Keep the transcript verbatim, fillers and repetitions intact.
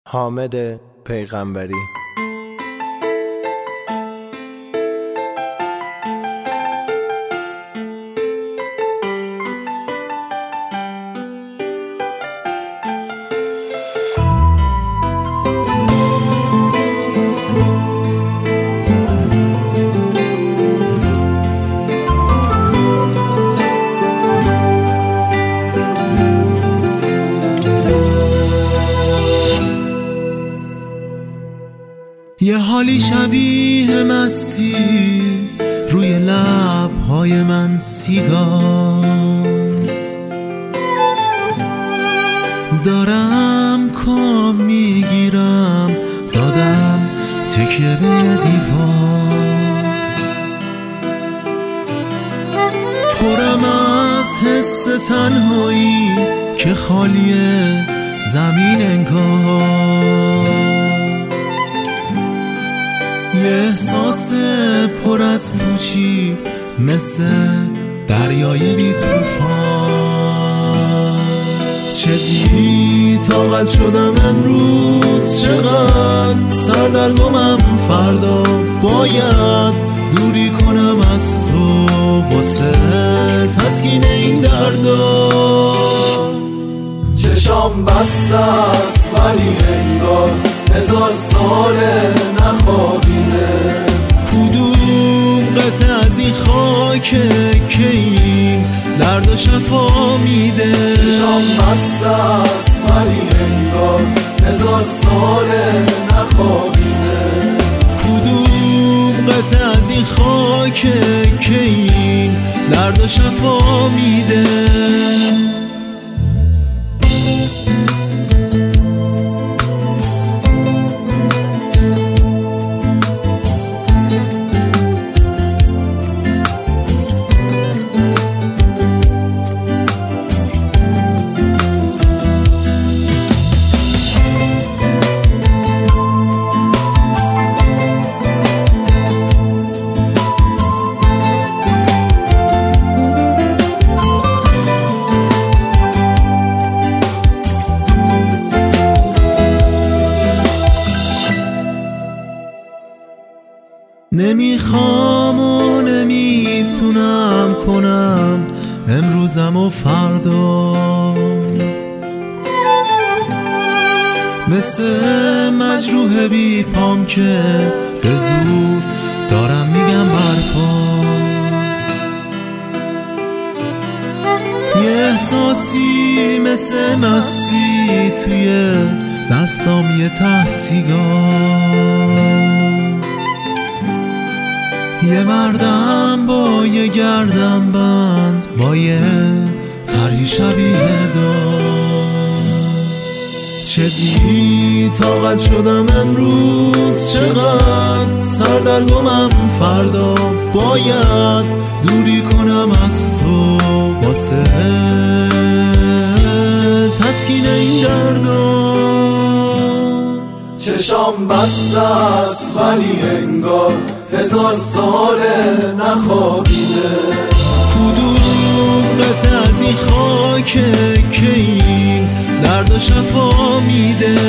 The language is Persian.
حامد پیغمبری. یه حالی شبیه مستی روی لب‌های من سیگار دارم، کام میگیرم دادم تکیه به دیوار، پرم از حس تنهایی که خالیه زمین انگار، یه احساس پر از پوچی مثل دریای بی طوفان. چه بی طاقت شدم امروز، چقدر سردرگمم، فردا باید دوری کنم از تو واسه تسکین این دردا. چشام بسته است ولی انگار هزار ساله نخوابیده، کدوم قطعه از این خاکه که این درد شفا میده. چشام بسته است ولی انگار هزار ساله نخوابیده، کدوم قطعه از این خاکه که این درد شفا میده. نمیخوام و نمیتونم کنم امروزم و فردا، مثل مجروح بی پام که به زور دارم میگم برپا. یه احساسی مثل مستی توی دستام، یه ته سیگار، یه مردم با یه گردن بند، با یه طرحی شبیه دار. چه بی طاقت شدم امروز، چقدر سردرگمم، فردا باید دوری کنم از تو واسه تسکین این دردا. چشام بسته است ولی انگار هزار ساله نخوابیده، کدوم قطعه از این خاکه که این درد شفا میده.